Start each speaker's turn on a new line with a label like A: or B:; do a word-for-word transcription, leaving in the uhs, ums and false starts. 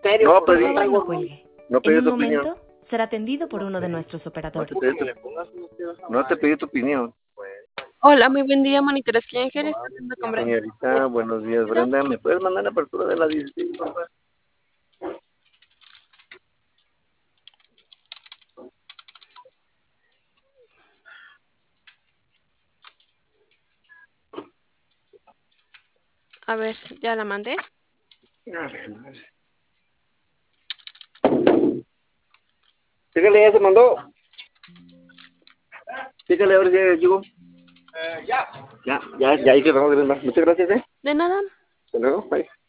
A: No
B: Por
A: pedí,
B: favor, no cuelgue.
A: no
B: En
A: pedí
B: un
A: tu opinión.
B: momento será atendido por uno de nuestros
A: No
B: operadores.
A: te pedí tu, no te pedí tu opinión.
C: Hola, muy buen día, monitores que Ángeles, hablando con Brenda.
A: Señorita, buenos días, Brenda. ¿Me puedes mandar la apertura de la dieciséis, por favor?
C: A ver, ya la mandé.
A: Dígale, ya se mandó. Dígale, a ver si llegó. Ya, ya, ya hice el trabajo de Brenda. Muchas gracias, ¿eh?
C: De nada.
A: Hasta luego, bye.